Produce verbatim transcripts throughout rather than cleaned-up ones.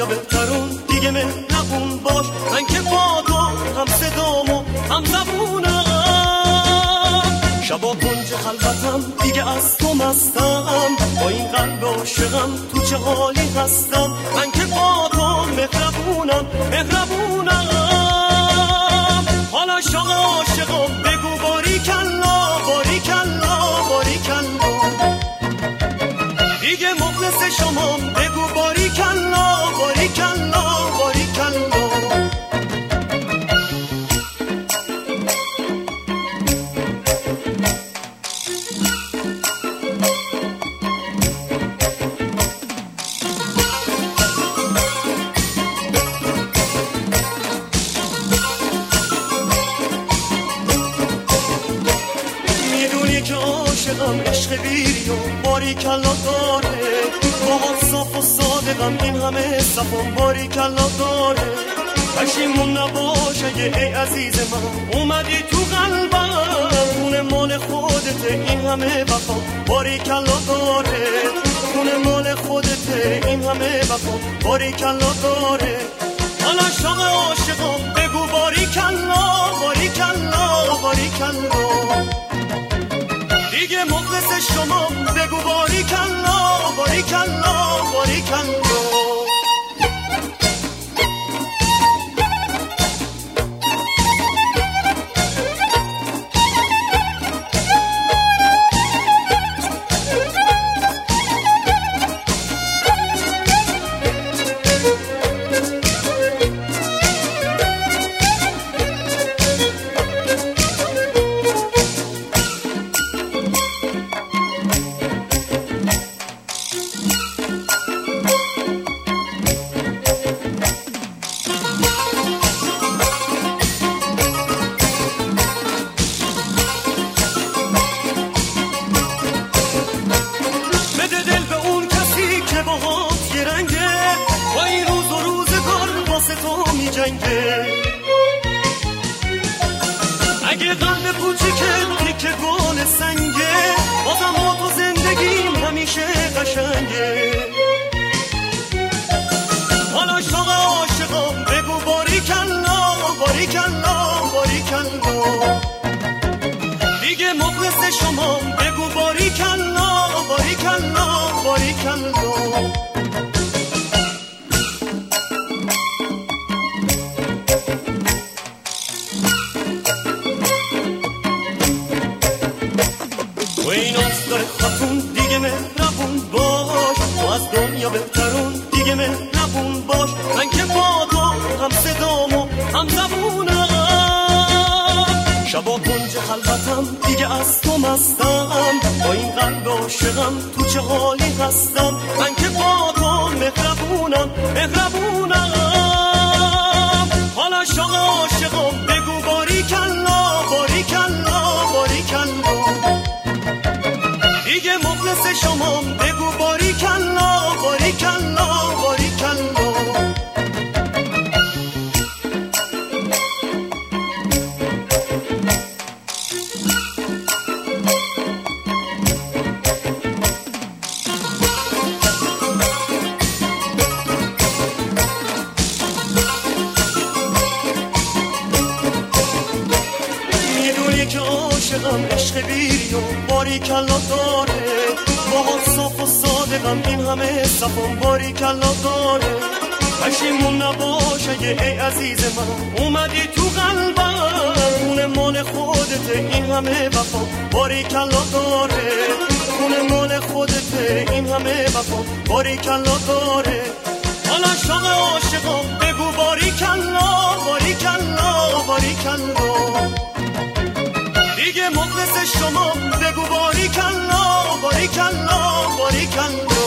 دنیا بهترون دیگه مهربون باش، من که با تو هم صدامو هم زبونم، شبا کنج خلوتم دیگه از تو مستم، با این قلب عاشقم تو چه حالی هستم، من که با تو مهربونم مهربونم. حالا شاق عاشقم بگو باریکلا باریکلا باریکلا، دیگه مخلص شما بگو باریکلا باریکلا باریکلا. عشق بیری و باریکلا داره، با صاف و صادقم این همه صفم باریکلا داره، پشیمون نباشه یه ای عزیز من اومدی تو قلبم، خونه مال خودته این همه وفا باریکلا داره، خونه مال خودته این همه وفا باریکلا داره. حالا شاق عاشقم بگو باریکلا باریکلا باریکلا، دیگه مخلص شما بگو باریکلا باریکلا باریکلا. اگه قلب کوچیکت تیکه گل سنگه، بازم با تو زندگیم همیشه قشنگه. حالا شاق عاشقم بگو باریکلا باریکلا باریکلا، دیگه مخلص شما بگو باریکلا باریکلا باریکلا. و این آستار خاتون دیگه مهربون باش، تو از دنیا بهترون دیگه مهربون باش، من که با تو هم صدامو هم زبونم، شبا کنج خلوتم دیگه از تو مستم، با این قلب عاشقم تو چه حالی هستم، من که با تو مهربونم مهربونم. حالا شاق عاشقم بگو باریکلا باریکلا باریکلا، دیگه مخلص شما بگو باریکلا باریکلا باریکلا. میدونی که عاشقم عشق بیری و باریکلا داره، با صاف و صادقم این همه صفم باریکلا داره، پشیمون نباشه یه ای عزیز من اومدی تو قلبم، خونه مال خودته این همه وفا باریکلا داره، خونه مال خودته این همه وفا باریکلا داره. حالا شاق عاشقم بگو باریکلا باریکلا باریکلا، دیگه مخلص شما بگو باریکلا باریکلا باریکلا.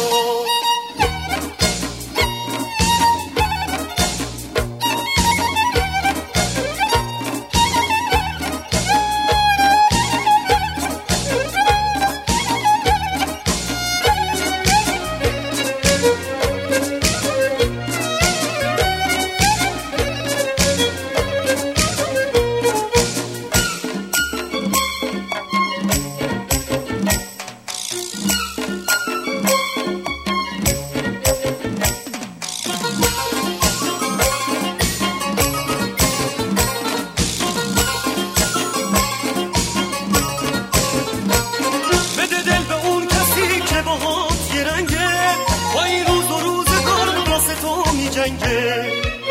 قشنگه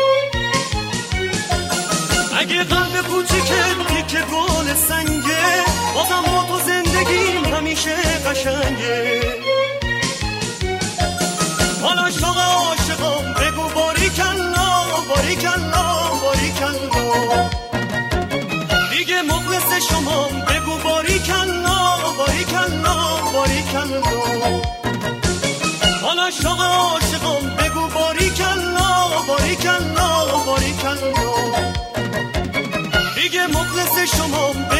اگه قلب کوچیکت تیکه گل سنگه بازم با تو زندگیم همیشه قشنگه حالا شاق عاشقم بگو باریکلا باریکلا باریکلا دیگه مخلص شما بگو باریکلا باریکلا باریکلا حالا شاق عاشقم بگو باریکلا باریکلا باریکلا دیگه مخلص شما